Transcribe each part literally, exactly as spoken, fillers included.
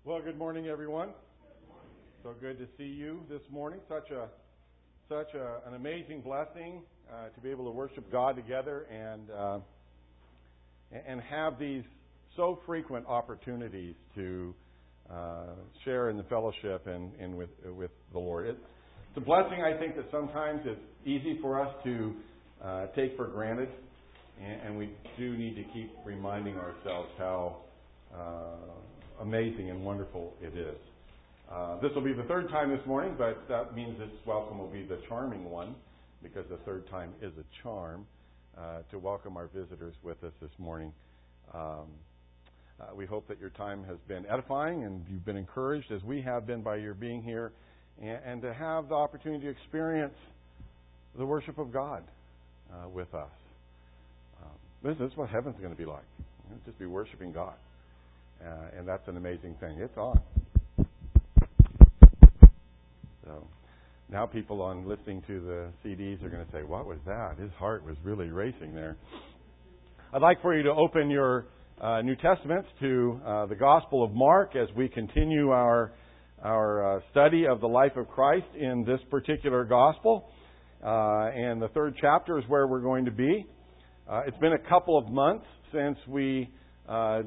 Well, good morning, everyone. So good to see you this morning. Such a such a, an amazing blessing uh, to be able to worship God together and uh, and have these so frequent opportunities to uh, share in the fellowship and, and with with the Lord. It's a blessing, I think, that sometimes it's easy for us to uh, take for granted, and, and we do need to keep reminding ourselves how Uh, amazing and wonderful it is. Uh, this will be the third time this morning, but that means this welcome will be the charming one, because the third time is a charm uh, to welcome our visitors with us this morning. Um, uh, we hope that your time has been edifying and you've been encouraged, as we have been, by your being here, and, and to have the opportunity to experience the worship of God uh, with us. Um, this is what heaven's going to be like. You know, just be worshiping God. Uh, and that's an amazing thing. It's on. So now people on listening to the C Ds are going to say, what was that? His heart was really racing there. I'd like for you to open your uh, New Testaments to uh, the Gospel of Mark as we continue our, our uh, study of the life of Christ in this particular Gospel. Uh, and the third chapter is where we're going to be. Uh, it's been a couple of months since we uh,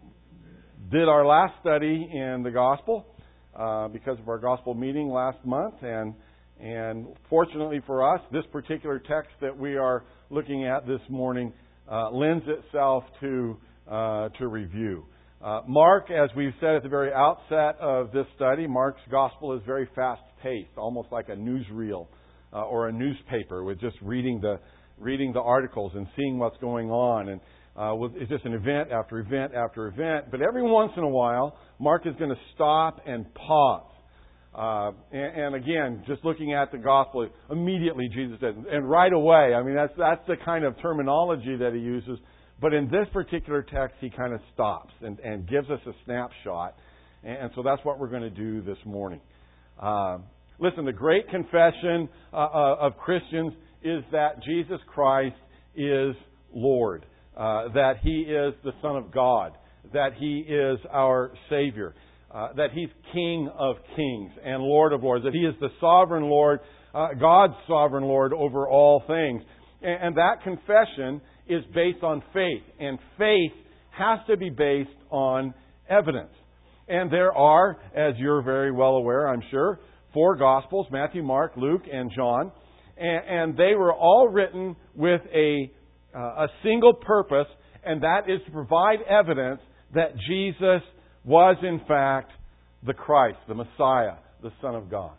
did our last study in the Gospel uh, because of our Gospel meeting last month. And and fortunately for us, this particular text that we are looking at this morning uh, lends itself to, uh, to review. Uh, Mark, as we've said at the very outset of this study, Mark's Gospel is very fast-paced, almost like a newsreel uh, or a newspaper, with just reading the, reading the articles and seeing what's going on. And Uh, it's just an event after event after event. But every once in a while, Mark is going to stop and pause. Uh, and, and again, just looking at the gospel, immediately Jesus says, and right away. I mean, that's that's the kind of terminology that he uses. But in this particular text, he kind of stops and, and gives us a snapshot. And, and so that's what we're going to do this morning. Uh, listen, the great confession uh, uh, of Christians is that Jesus Christ is Lord. Uh, that He is the Son of God, that He is our Savior, uh, that He's King of kings and Lord of lords, that He is the sovereign Lord, uh, God's sovereign Lord over all things. And, and that confession is based on faith, and faith has to be based on evidence. And there are, as you're very well aware, I'm sure, four Gospels, Matthew, Mark, Luke, and John, and, and they were all written with a Uh, a single purpose, and that is to provide evidence that Jesus was in fact the Christ, the Messiah, the Son of God.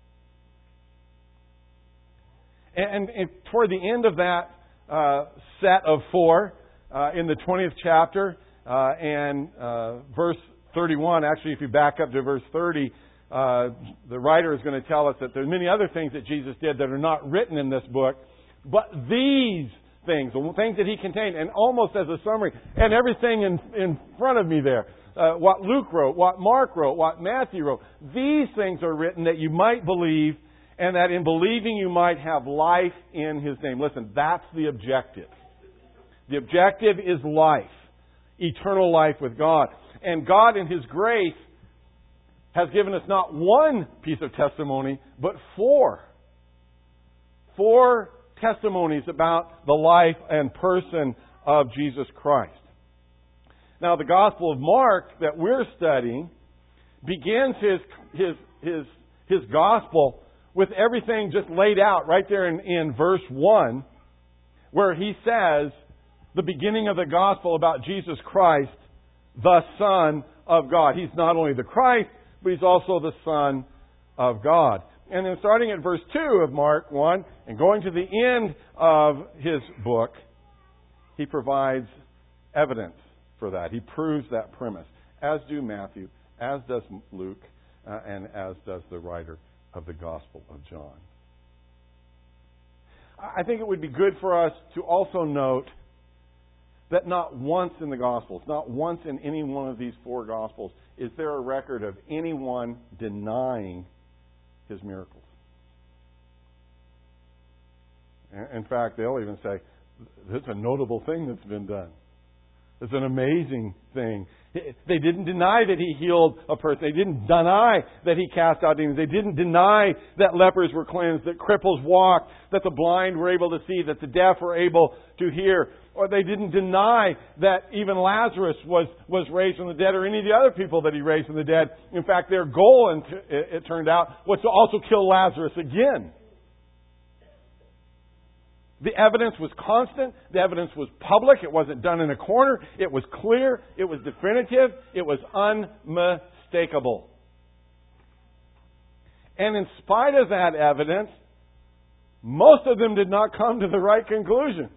And, and, and toward the end of that uh, set of four, uh, in the twentieth chapter, uh, and uh, verse thirty-one, actually if you back up to verse thirty, uh, the writer is going to tell us that there are many other things that Jesus did that are not written in this book, but these things, the things that He contained, and almost as a summary, and everything in, in front of me there, uh, what Luke wrote, what Mark wrote, what Matthew wrote, these things are written that you might believe, and that in believing you might have life in His name. Listen, that's the objective. The objective is life, eternal life with God. And God in His grace has given us not one piece of testimony, but four. Four testimonies about the life and person of Jesus Christ. Now, the Gospel of Mark that we're studying begins his his his his gospel with everything just laid out right there in, in verse one, where he says the beginning of the gospel about Jesus Christ, the Son of God. He's not only the Christ, but He's also the Son of God. And then starting at verse two of Mark one and going to the end of his book, he provides evidence for that. He proves that premise, as do Matthew, as does Luke, uh, and as does the writer of the Gospel of John. I think it would be good for us to also note that not once in the Gospels, not once in any one of these four Gospels, is there a record of anyone denying His miracles. In fact, they'll even say, "It's a notable thing that's been done." It's an amazing thing. They didn't deny that He healed a person. They didn't deny that He cast out demons. They didn't deny that lepers were cleansed, that cripples walked, that the blind were able to see, that the deaf were able to hear. Or they didn't deny that even Lazarus was, was raised from the dead, or any of the other people that He raised from the dead. In fact, their goal, it turned out, was to also kill Lazarus again. The evidence was constant. The evidence was public. It wasn't done in a corner. It was clear. It was definitive. It was unmistakable. And in spite of that evidence, most of them did not come to the right conclusion.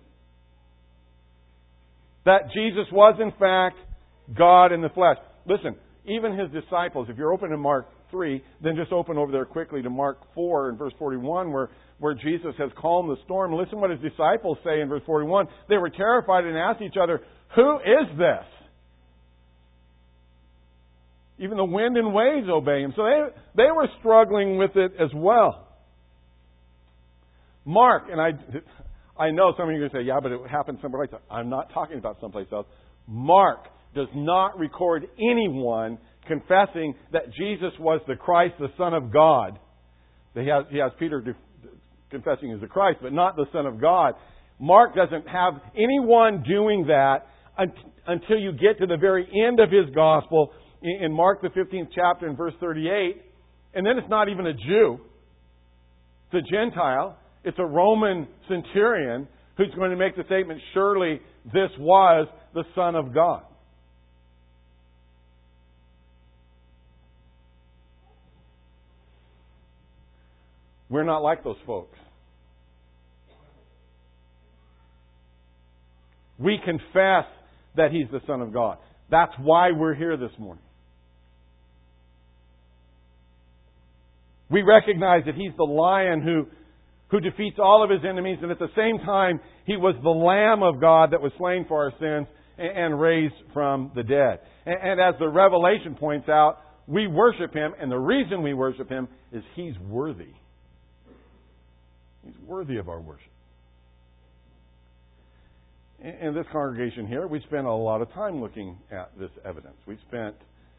That Jesus was, in fact, God in the flesh. Listen, even His disciples, if you're open to Mark three, then just open over there quickly to Mark four and verse forty-one, where, where Jesus has calmed the storm. Listen what His disciples say in verse forty-one. They were terrified and asked each other, "Who is this? Even the wind and waves obey Him." So they, they were struggling with it as well. Mark, and I... I know some of you are going to say, yeah, but it happened someplace else. I'm not talking about someplace else. Mark does not record anyone confessing that Jesus was the Christ, the Son of God. He has, he has Peter confessing He's the Christ, but not the Son of God. Mark doesn't have anyone doing that until you get to the very end of his gospel in Mark the fifteenth chapter in verse thirty-eight. And then it's not even a Jew. It's a Gentile. It's a Roman centurion who's going to make the statement, surely this was the Son of God. We're not like those folks. We confess that He's the Son of God. That's why we're here this morning. We recognize that He's the Lion who who defeats all of His enemies, and at the same time, He was the Lamb of God that was slain for our sins and raised from the dead. And as the Revelation points out, we worship Him, and the reason we worship Him is He's worthy. He's worthy of our worship. In this congregation here, we spent a lot of time looking at this evidence. We spent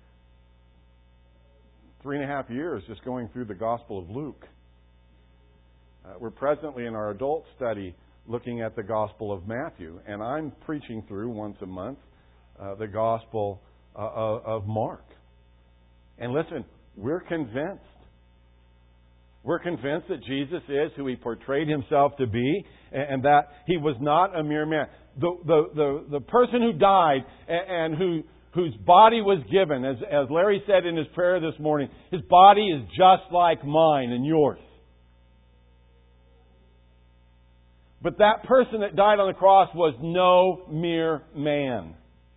three and a half years just going through the Gospel of Luke. Uh, we're presently in our adult study looking at the Gospel of Matthew, and I'm preaching through once a month uh, the Gospel uh, of Mark. And listen, we're convinced. We're convinced that Jesus is who He portrayed Himself to be, and, and that He was not a mere man. The the the, the person who died and, and who whose body was given, as as Larry said in his prayer this morning, His body is just like mine and yours. But that person that died on the cross was no mere man.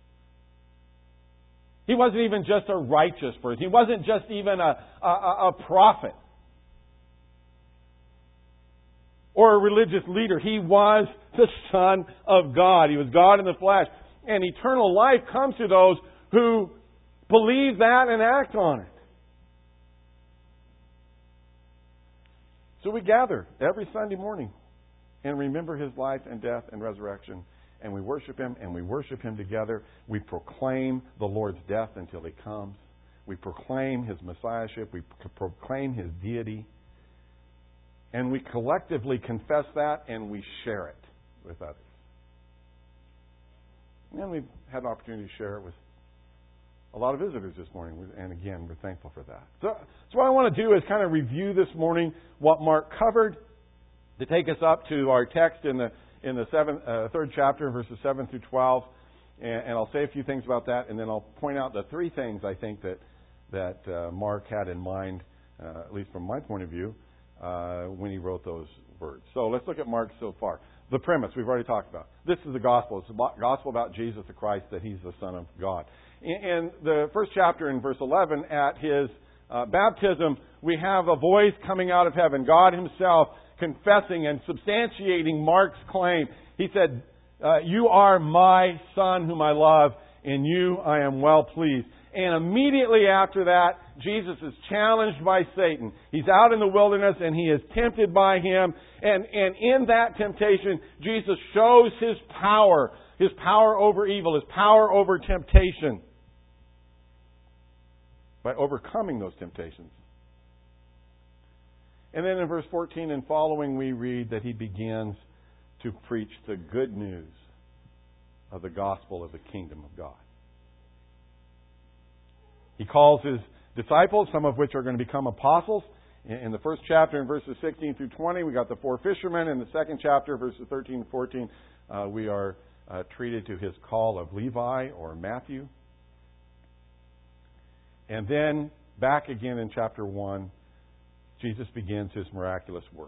He wasn't even just a righteous person. He wasn't just even a, a, a prophet or a religious leader. He was the Son of God. He was God in the flesh. And eternal life comes to those who believe that and act on it. So we gather every Sunday morning and remember His life and death and resurrection. And we worship Him, and we worship Him together. We proclaim the Lord's death until He comes. We proclaim His messiahship. We proclaim His deity. And we collectively confess that, and we share it with others. And we've had an opportunity to share it with a lot of visitors this morning. And again, we're thankful for that. So, so what I want to do is kind of review this morning what Mark covered, to take us up to our text in the in the seventh, uh, third chapter, verses seven through twelve, and, and I'll say a few things about that, and then I'll point out the three things I think that that uh, Mark had in mind, uh, at least from my point of view, uh, when he wrote those words. So let's look at Mark so far. The premise we've already talked about. This is the gospel. It's the gospel about Jesus the Christ, that He's the Son of God. In, in the first chapter, in verse eleven, at His uh, baptism, we have a voice coming out of heaven, God Himself confessing and substantiating Mark's claim. He said, uh, "You are my Son whom I love, in you I am well pleased." And immediately after that, Jesus is challenged by Satan. He's out in the wilderness and he is tempted by him. And, and in that temptation, Jesus shows His power His power over evil, His power over temptation. By overcoming those temptations. And then in verse fourteen and following we read that He begins to preach the good news of the gospel of the kingdom of God. He calls His disciples, some of which are going to become apostles. In the first chapter, in verses sixteen through twenty, we got the four fishermen. In the second chapter, verses thirteen and fourteen, uh, we are uh, treated to His call of Levi or Matthew. And then, back again in chapter one, Jesus begins His miraculous work.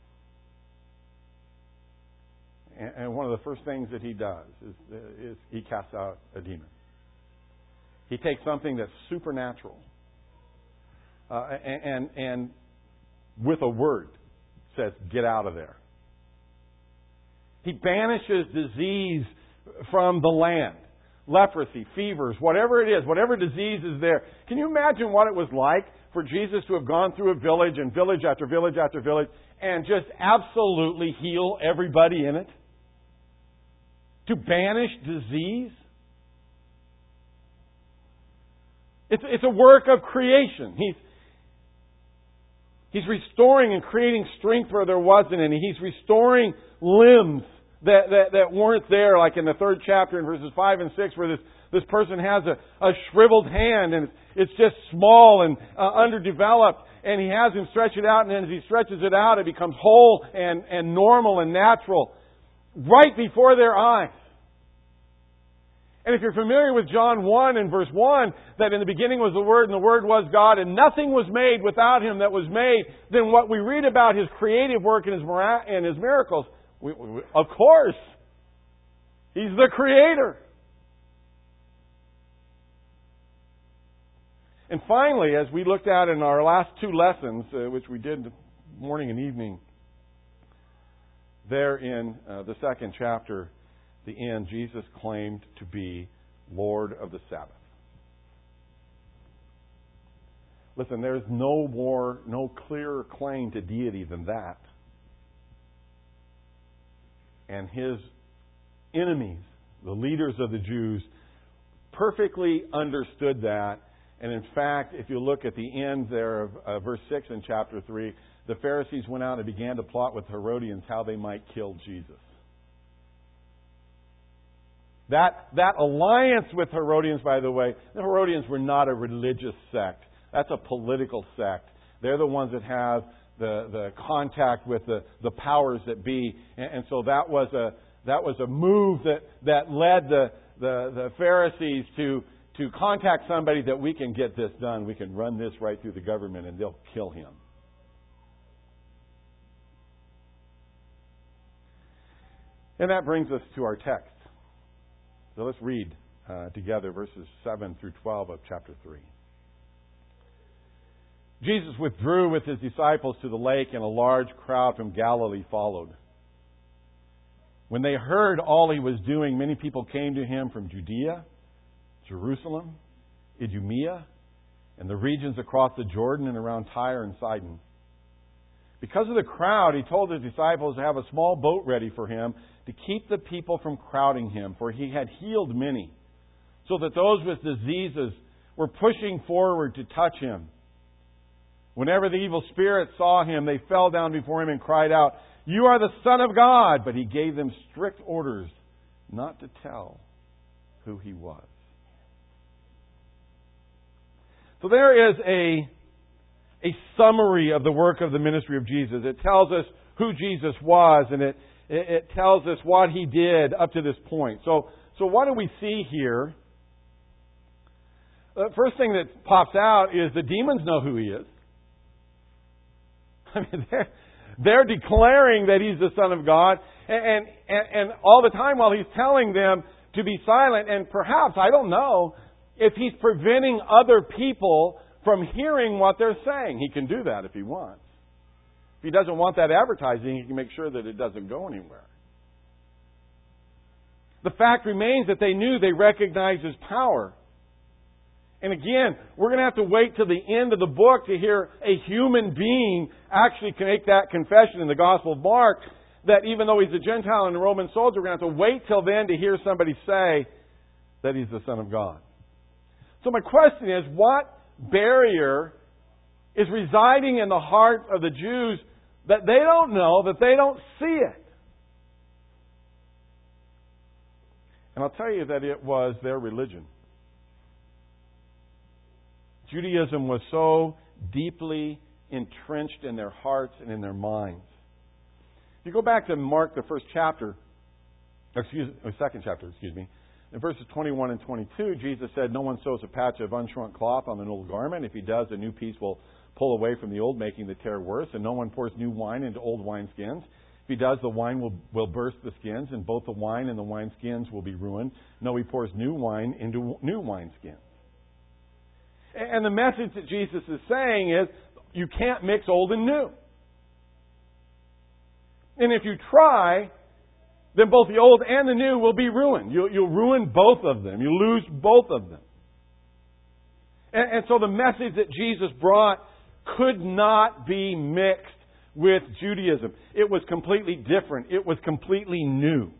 And one of the first things that He does is, is He casts out a demon. He takes something that's supernatural uh, and, and, and with a word says, get out of there. He banishes disease from the land. Leprosy, fevers, whatever it is, whatever disease is there. Can you imagine what it was like for Jesus to have gone through a village and village after village after village and just absolutely heal everybody in it? To banish disease? It's, it's a work of creation. He's, he's restoring and creating strength where there wasn't any. He's restoring limbs that, that, that weren't there, like in the third chapter in verses five and six, where this, this person has a, a shriveled hand and it's just small and uh, underdeveloped, and he has him stretch it out, and then as he stretches it out, it becomes whole and, and normal and natural right before their eyes. And if you're familiar with John one and verse one, that in the beginning was the Word and the Word was God and nothing was made without Him that was made, then what we read about His creative work and His, mira- and his miracles, we, we, of course, He's the Creator. And finally, as we looked at in our last two lessons, uh, which we did morning and evening, there in uh, the second chapter, the end, Jesus claimed to be Lord of the Sabbath. Listen, there's no more, no clearer claim to deity than that. And His enemies, the leaders of the Jews, perfectly understood that. And in fact, if you look at the end there of uh, verse six in chapter three, the Pharisees went out and began to plot with Herodians how they might kill Jesus. That, that alliance with Herodians, by the way, the Herodians were not a religious sect. That's a political sect. They're the ones that have the, the contact with the, the powers that be. And, and so that was a that was a move that, that led the, the, the Pharisees to, to contact somebody that we can get this done. We can run this right through the government and they'll kill him. And that brings us to our text. So let's read uh, together verses seven through twelve of chapter three. Jesus withdrew with His disciples to the lake, and a large crowd from Galilee followed. When they heard all He was doing, many people came to Him from Judea, Jerusalem, Idumea, and the regions across the Jordan and around Tyre and Sidon. Because of the crowd, He told His disciples to have a small boat ready for Him to keep the people from crowding Him, for He had healed many, so that those with diseases were pushing forward to touch Him. Whenever the evil spirits saw Him, they fell down before Him and cried out, "You are the Son of God!" But He gave them strict orders not to tell who He was. So there is a a summary of the work of the ministry of Jesus. It tells us who Jesus was, and it, it, it tells us what He did up to this point. So, so what do we see here? The first thing that pops out is the demons know who He is. I mean, they're, they're declaring that He's the Son of God, and, and, and all the time while He's telling them to be silent, and perhaps, I don't know, if He's preventing other people from hearing what they're saying. He can do that if He wants. If He doesn't want that advertising, He can make sure that it doesn't go anywhere. The fact remains that they knew, they recognized His power. And again, we're going to have to wait till the end of the book to hear a human being actually make that confession in the Gospel of Mark that even though he's a Gentile and a Roman soldier, we're going to have to wait till then to hear somebody say that he's the Son of God. So my question is, what barrier is residing in the heart of the Jews that they don't know, that they don't see it? And I'll tell you that it was their religion. Judaism was so deeply entrenched in their hearts and in their minds. If you go back to Mark, the first chapter, excuse the second chapter, excuse me, in verses twenty-one and twenty-two, Jesus said, "No one sews a patch of unshrunk cloth on an old garment. If he does, a new piece will pull away from the old, making the tear worse. And no one pours new wine into old wineskins. If he does, the wine will, will burst the skins, and both the wine and the wineskins will be ruined. No, he pours new wine into new wineskins." And the message that Jesus is saying is, you can't mix old and new. And if you try, then both the old and the new will be ruined. You'll, you'll ruin both of them. You'll lose both of them. And, and so the message that Jesus brought could not be mixed with Judaism. It was completely different. It was completely new.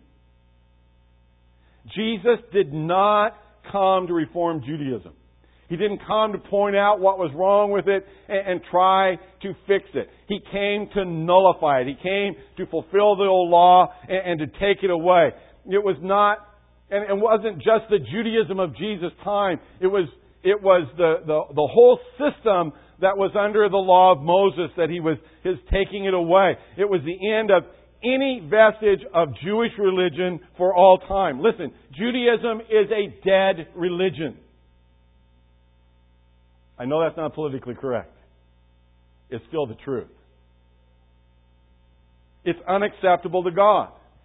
Jesus did not come to reform Judaism. He didn't come to point out what was wrong with it and, and try to fix it. He came to nullify it. He came to fulfill the old law and, and to take it away. It was not, and it wasn't just the Judaism of Jesus' time. It was, it was the, the, the whole system that was under the law of Moses that he was his taking it away. It was the end of any vestige of Jewish religion for all time. Listen, Judaism is a dead religion. I know that's not politically correct. It's still the truth. It's unacceptable to God.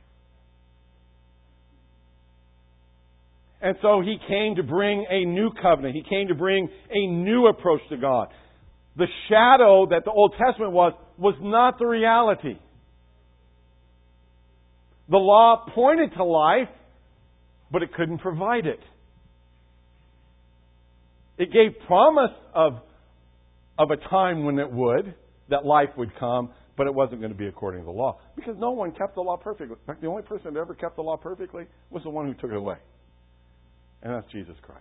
And so He came to bring a new covenant. He came to bring a new approach to God. The shadow that the Old Testament was, was not the reality. The law pointed to life, but it couldn't provide it. It gave promise of, of a time when it would, that life would come, but it wasn't going to be according to the law. Because no one kept the law perfectly. In fact, the only person that ever kept the law perfectly was the one who took it away. And that's Jesus Christ.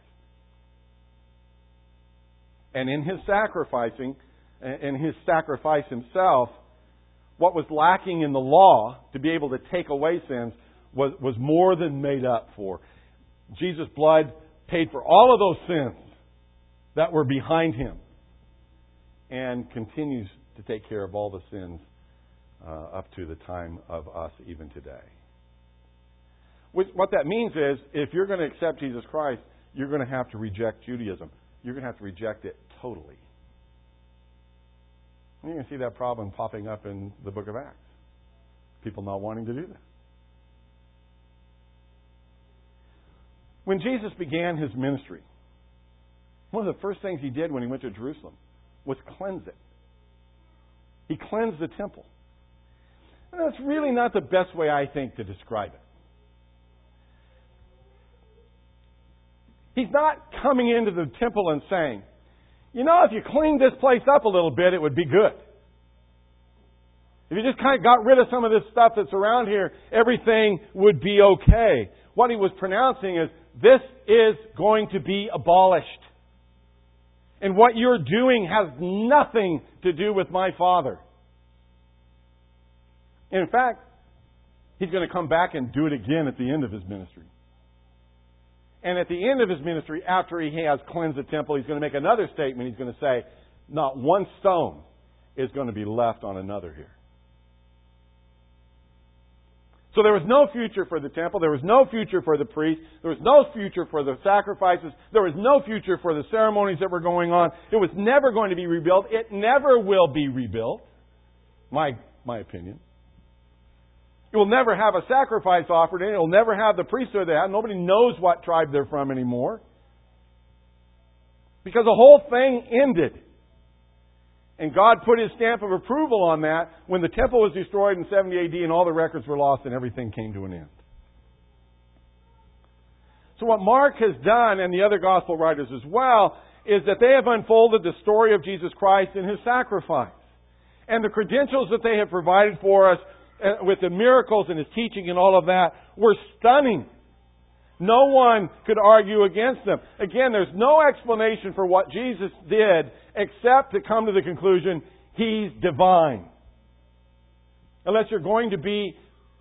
And in His sacrificing, in His sacrifice Himself, what was lacking in the law to be able to take away sins was, was more than made up for. Jesus' blood paid for all of those sins that were behind Him, and continues to take care of all the sins uh, up to the time of us even today. Which, what that means is, if you're going to accept Jesus Christ, you're going to have to reject Judaism. You're going to have to reject it totally. And you're going to see that problem popping up in the book of Acts. People not wanting to do that. When Jesus began His ministry, one of the first things He did when He went to Jerusalem was cleanse it. He cleansed the temple. And that's really not the best way, I think, to describe it. He's not coming into the temple and saying, you know, if you cleaned this place up a little bit, it would be good. If you just kind of got rid of some of this stuff that's around here, everything would be okay. What He was pronouncing is, this is going to be abolished. And what you're doing has nothing to do with my Father. In fact, He's going to come back and do it again at the end of His ministry. And at the end of His ministry, after He has cleansed the temple, He's going to make another statement. He's going to say, not one stone is going to be left on another here. So there was no future for the temple. There was no future for the priest. There was no future for the sacrifices. There was no future for the ceremonies that were going on. It was never going to be rebuilt. It never will be rebuilt. My, my opinion. It will never have a sacrifice offered in it. It will never have the priesthood they have. Nobody knows what tribe they're from anymore. Because the whole thing ended. And God put His stamp of approval on that when the temple was destroyed in seventy A D and all the records were lost and everything came to an end. So what Mark has done, and the other gospel writers as well, is that they have unfolded the story of Jesus Christ and His sacrifice. And the credentials that they have provided for us with the miracles and His teaching and all of that were stunning. No one could argue against them. Again, there's no explanation for what Jesus did except to come to the conclusion He's divine. Unless you're going to be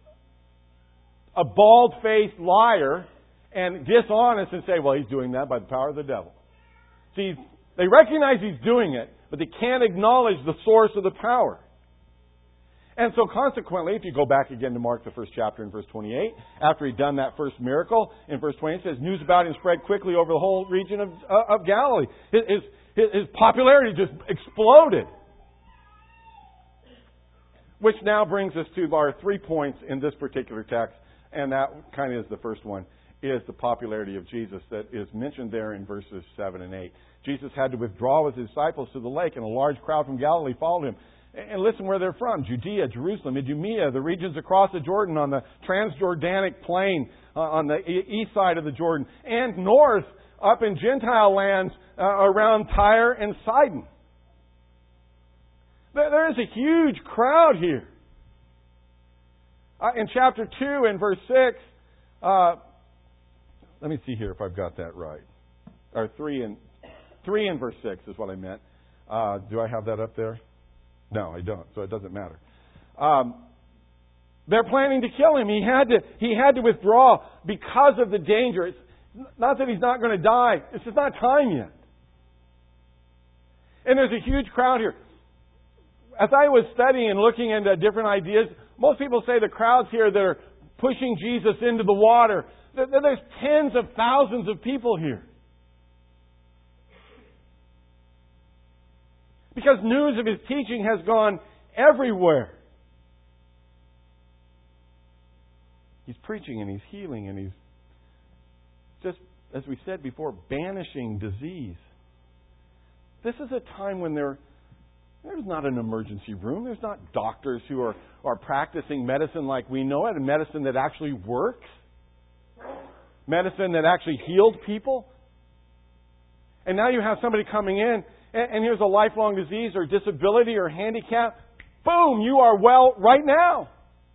a bald-faced liar and dishonest and say, well, He's doing that by the power of the devil. See, they recognize He's doing it, but they can't acknowledge the source of the power. And so consequently, if you go back again to Mark, the first chapter in verse twenty-eight, after He'd done that first miracle, in verse twenty, it says, news about Him spread quickly over the whole region of, uh, of Galilee. His, his, his popularity just exploded. Which now brings us to our three points in this particular text, and that kind of is the first one, is the popularity of Jesus that is mentioned there in verses seven and eight. Jesus had to withdraw with His disciples to the lake, and a large crowd from Galilee followed Him. And listen where they're from. Judea, Jerusalem, Idumea, the regions across the Jordan on the Transjordanic plain uh, on the east side of the Jordan, and north up in Gentile lands uh, around Tyre and Sidon. There, there is a huge crowd here. Uh, in chapter two and verse six, uh, let me see here if I've got that right. Or three and three and verse six is what I meant. Uh, do I have that up there? No, I don't, so it doesn't matter. Um, they're planning to kill Him. He had to, he had to withdraw because of the danger. It's not that He's not going to die. It's just not time yet. And there's a huge crowd here. As I was studying and looking into different ideas, most people say the crowds here that are pushing Jesus into the water, there's tens of thousands of people here. Because news of His teaching has gone everywhere. He's preaching and He's healing and He's just, as we said before, banishing disease. This is a time when there, there's not an emergency room. There's not doctors who are, are practicing medicine like we know it, and medicine that actually works. Medicine that actually healed people. And now you have somebody coming in, and here's a lifelong disease or disability or handicap. Boom, you are well right now.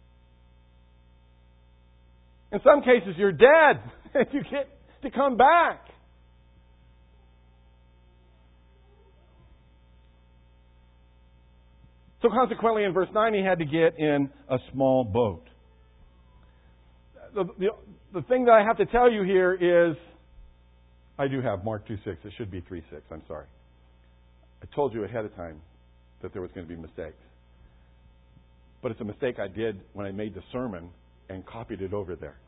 In some cases, you're dead. And you get to come back. So consequently, in verse nine, He had to get in a small boat. The, the, the thing that I have to tell you here is, I do have Mark two six. It should be three six. I'm sorry. I told you ahead of time that there was going to be mistakes. But it's a mistake I did when I made the sermon and copied it over there.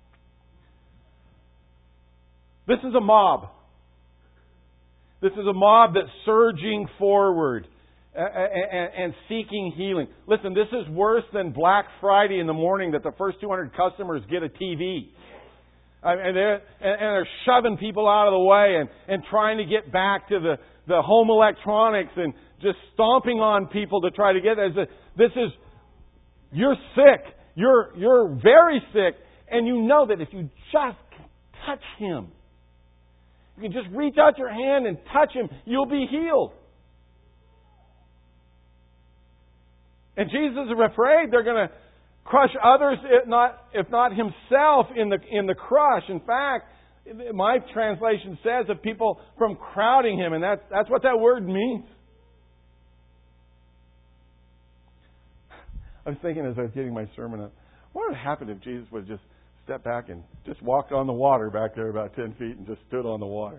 This is a mob. This is a mob that's surging forward and seeking healing. Listen, this is worse than Black Friday in the morning that the first two hundred customers get a T V. And they're, and they're shoving people out of the way and, and trying to get back to the, the home electronics and just stomping on people to try to get there. This is, you're sick. You're, you're very sick. And you know that if you just touch Him, you can just reach out your hand and touch Him, you'll be healed. And Jesus is afraid they're going to crush others, if not, if not Himself, in the in the crush. In fact, my translation says of people from crowding Him, and that's that's what that word means. I was thinking as I was getting my sermon up, what would happen if Jesus would just step back and just walked on the water back there about ten feet and just stood on the water?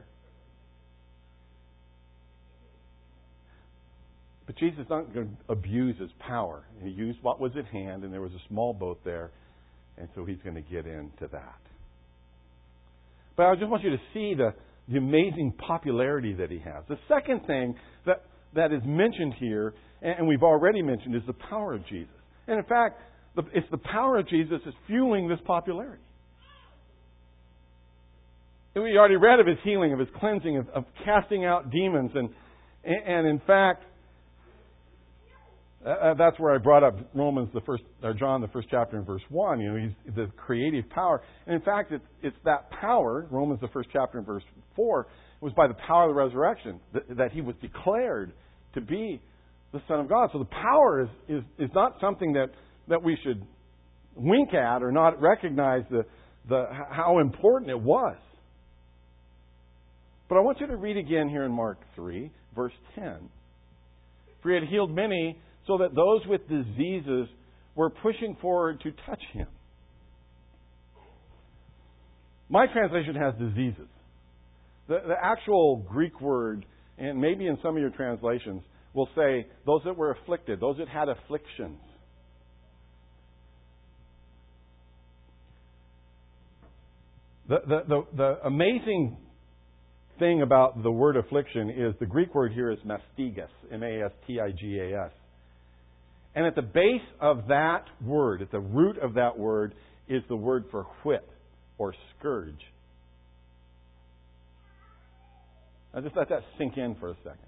But Jesus is not going to abuse His power. He used what was at hand, and there was a small boat there, and so He's going to get into that. But I just want you to see the, the amazing popularity that He has. The second thing that, that is mentioned here, and we've already mentioned, is the power of Jesus. And in fact, the, it's the power of Jesus that's fueling this popularity. And we already read of His healing, of His cleansing, of, of casting out demons, and and in fact, Uh, that's where I brought up Romans, the first, or John, the first chapter in verse one. You know, he's the creative power. And in fact, it's, it's that power, Romans, the first chapter in verse four, it was by the power of the resurrection that, that He was declared to be the Son of God. So the power is, is, is not something that that we should wink at or not recognize the, the how important it was. But I want you to read again here in Mark three, verse ten. For he had healed many, so that those with diseases were pushing forward to touch him. My translation has diseases. The, the actual Greek word, and maybe in some of your translations, will say those that were afflicted, those that had afflictions. The, the, the, the amazing thing about the word affliction is the Greek word here is mastigas, M A S T I G A S. And at the base of that word, at the root of that word, is the word for whip or scourge. Now just let that sink in for a second.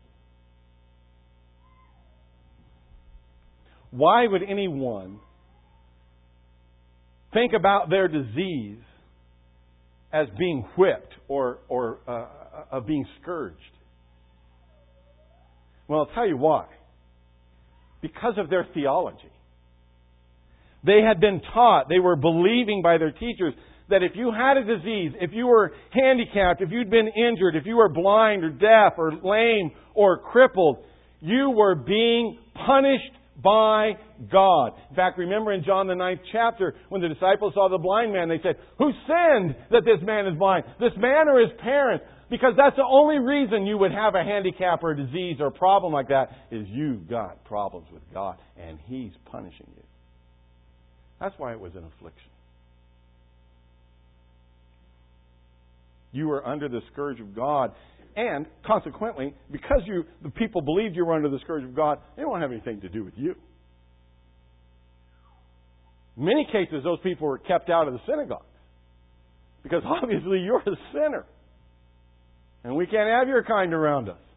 Why would anyone think about their disease as being whipped or, or uh, of being scourged? Well, I'll tell you why. Because of their theology. They had been taught, they were believing by their teachers, that if you had a disease, if you were handicapped, if you'd been injured, if you were blind or deaf or lame or crippled, you were being punished by God. In fact, remember in John the ninth chapter, when the disciples saw the blind man, they said, "Who sinned that this man is blind? This man or his parents?" Because that's the only reason you would have a handicap or a disease or a problem like that, is you've got problems with God and He's punishing you. That's why it was an affliction. You were under the scourge of God. And consequently, because you the people believed you were under the scourge of God, they don't have anything to do with you. In many cases, those people were kept out of the synagogues. Because obviously you're a sinner. And we can't have your kind around us.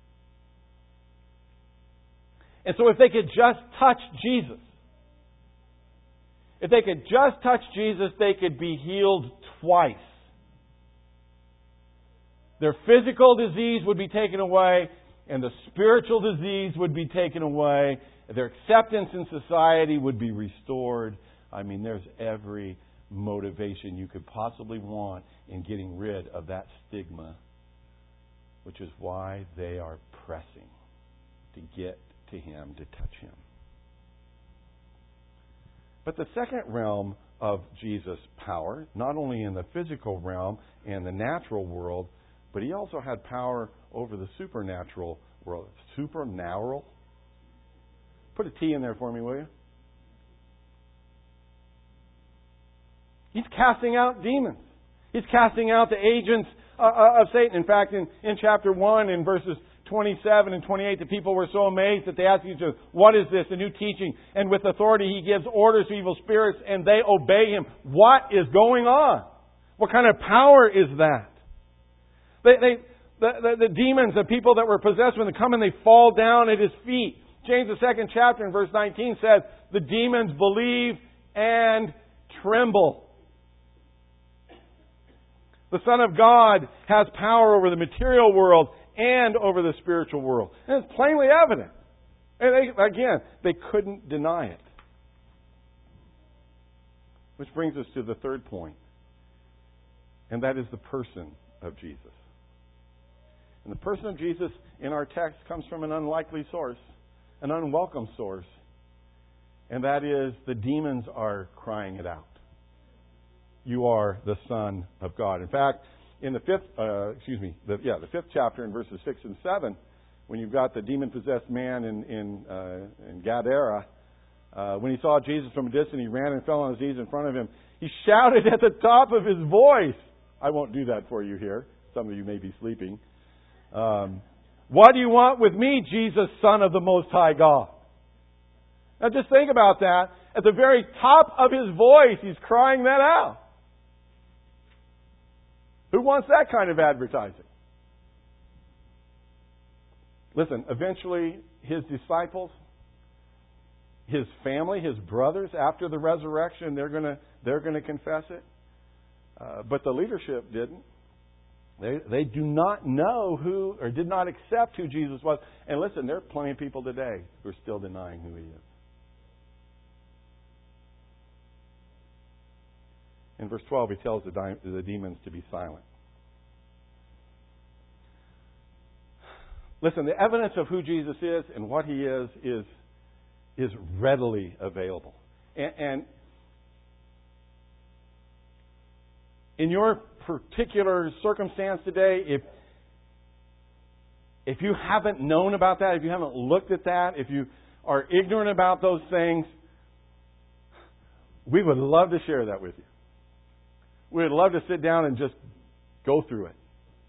And so if they could just touch Jesus, if they could just touch Jesus, they could be healed twice. Their physical disease would be taken away, and the spiritual disease would be taken away. Their acceptance in society would be restored. I mean, there's every motivation you could possibly want in getting rid of that stigma, which is why they are pressing to get to Him, to touch Him. But the second realm of Jesus' power, not only in the physical realm and the natural world, but He also had power over the supernatural world. Supernatural? Put a T in there for me, will you? He's casting out demons. He's casting out the agents uh, of Satan. In fact, in, in chapter one, in verses twenty-seven and twenty-eight, the people were so amazed that they asked each other, "What is this? A new teaching?" And with authority He gives orders to evil spirits, and they obey Him. What is going on? What kind of power is that? They, they, the, the, the demons, the people that were possessed, when they come and they fall down at His feet. James, the second chapter, in verse nineteen says, the demons believe and tremble. The Son of God has power over the material world and over the spiritual world. And it's plainly evident. And they, again, they couldn't deny it. Which brings us to the third point. And that is the person of Jesus. And the person of Jesus in our text comes from an unlikely source, an unwelcome source. And that is the demons are crying it out. You are the Son of God. In fact, in the fifth, uh, excuse me, the, yeah, the fifth chapter in verses six and seven, when you've got the demon-possessed man in in, uh, in Gadara, uh, when he saw Jesus from a distance, he ran and fell on his knees in front of Him. He shouted at the top of his voice. I won't do that for you here. Some of you may be sleeping. Um, what do you want with me, Jesus, Son of the Most High God? Now just think about that. At the very top of his voice, he's crying that out. Who wants that kind of advertising? Listen, eventually his disciples, his family, his brothers, after the resurrection, they're going to they're going to confess it. Uh, but the leadership didn't. They they do not know who, or did not accept who Jesus was. And listen, there are plenty of people today who are still denying who He is. In verse twelve, he tells the, di- the demons to be silent. Listen, the evidence of who Jesus is and what He is is, is readily available. And, and in your particular circumstance today, if if you haven't known about that, if you haven't looked at that, if you are ignorant about those things, we would love to share that with you. We would love to sit down and just go through it.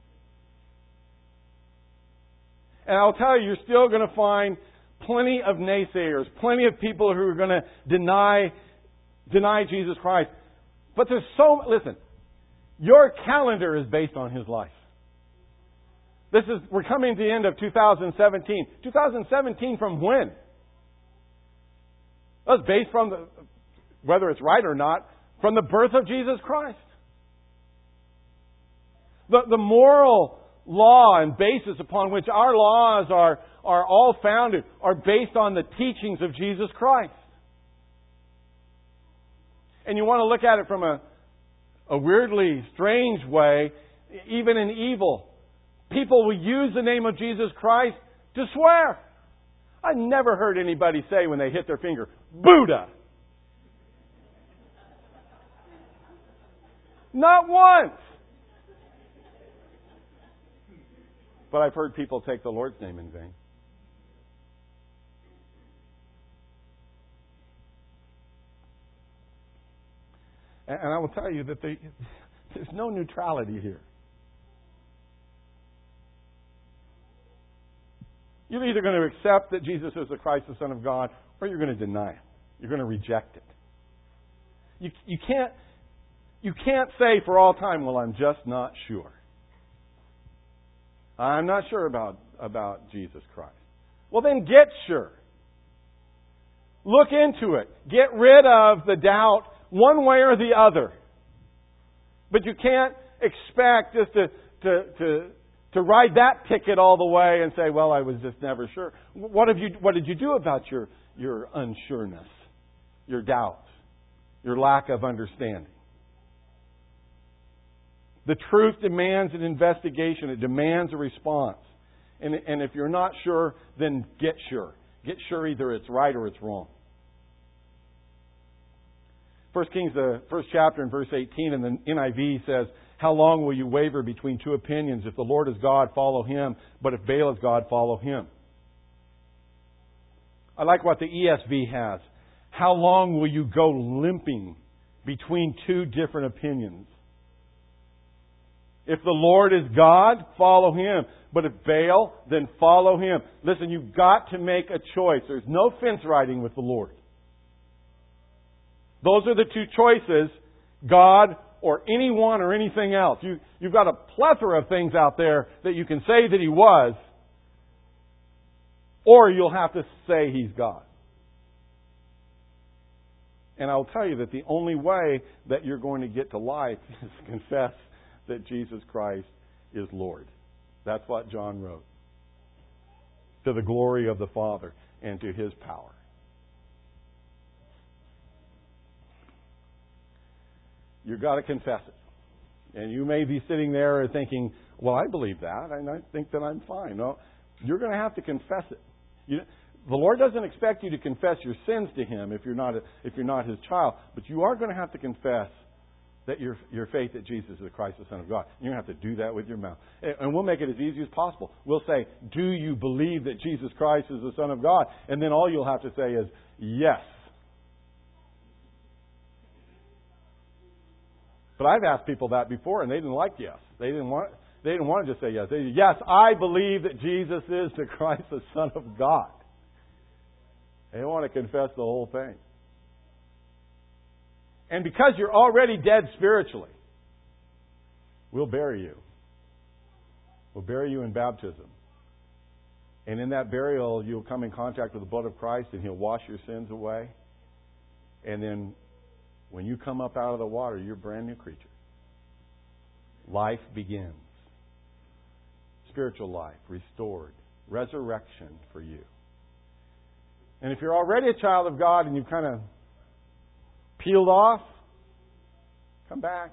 And I'll tell you, you're still going to find plenty of naysayers, plenty of people who are going to deny deny Jesus Christ. But there's so... Listen, your calendar is based on His life. This is, we're coming to the end of two thousand seventeen. two thousand seventeen from when? That's based from, the, whether it's right or not, from the birth of Jesus Christ. The, the moral law and basis upon which our laws are, are all founded are based on the teachings of Jesus Christ. And you want to look at it from a, a weirdly strange way, even in evil. People will use the name of Jesus Christ to swear. I never heard anybody say when they hit their finger, Buddha. Not once. But I've heard people take the Lord's name in vain. And I will tell you that they, there's no neutrality here. You're either going to accept that Jesus is the Christ, the Son of God, or you're going to deny it. You're going to reject it. You, you can't, you can't say for all time, well, I'm just not sure. I'm not sure about, about Jesus Christ. Well, then get sure. Look into it. Get rid of the doubt one way or the other. But you can't expect just to, to, to, to ride that ticket all the way and say, well, I was just never sure. What have you, what did you do about your, your unsureness, your doubts, your lack of understanding? The truth demands an investigation. It demands a response. And, and if you're not sure, then get sure. Get sure either it's right or it's wrong. First Kings, the first chapter in verse eighteen in the N I V says, how long will you waver between two opinions? If the Lord is God, follow Him. But if Baal is God, follow him. I like what the E S V has. How long will you go limping between two different opinions? If the Lord is God, follow Him. But if Baal, then follow him. Listen, you've got to make a choice. There's no fence riding with the Lord. Those are the two choices, God or anyone or anything else. You, you've got a plethora of things out there that you can say that He was, or you'll have to say He's God. And I'll tell you that the only way that you're going to get to life is to confess that Jesus Christ is Lord. That's what John wrote. To the glory of the Father and to His power. You've got to confess it. And you may be sitting there thinking, well, I believe that, and I think that I'm fine. No, you're going to have to confess it. You, the Lord doesn't expect you to confess your sins to Him if you're not a, if you're not His child, but you are going to have to confess that your your faith that Jesus is the Christ, the Son of God. You're going to have to do that with your mouth. And we'll make it as easy as possible. We'll say, do you believe that Jesus Christ is the Son of God? And then all you'll have to say is, yes. But I've asked people that before, and they didn't like yes. They didn't want they didn't want to just say yes. They said, yes, I believe that Jesus is the Christ, the Son of God. They want to confess the whole thing. And because you're already dead spiritually, we'll bury you. We'll bury you in baptism. And in that burial, you'll come in contact with the blood of Christ, and He'll wash your sins away. And then when you come up out of the water, you're a brand new creature. Life begins. Spiritual life, restored. Resurrection for you. And if you're already a child of God and you've kind of peeled off, Come back.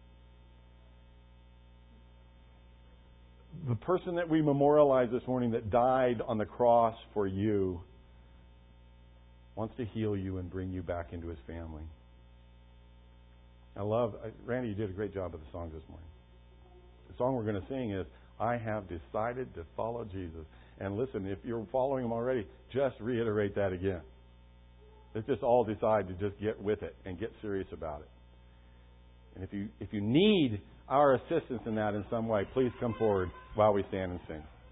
The person that we memorialize this morning that died on the cross for you wants to heal you and bring you back into His family. I love, Randy, you did a great job of the songs this morning. The song we're going to sing is, I have decided to follow Jesus. And listen, if you're following Him already, just reiterate that again. Let's just all decide to just get with it and get serious about it. And if you if you need our assistance in that in some way, please come forward while we stand and sing.